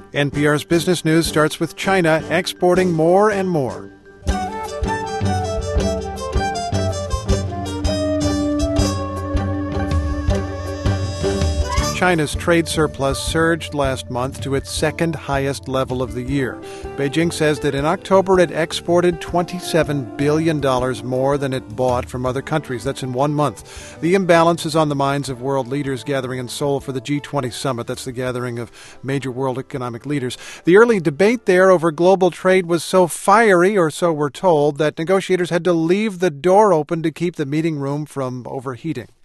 NPR's Business News starts with China exporting more and more. China's trade surplus surged last month to its second highest level of the year. Beijing says that in October it exported $27 billion more than it bought from other countries. That's in 1 month. The imbalance is on the minds of world leaders gathering in Seoul for the G20 summit. That's the gathering of major world economic leaders. The early debate there over global trade was so fiery, or so we're told, that negotiators had to leave the door open to keep the meeting room from overheating.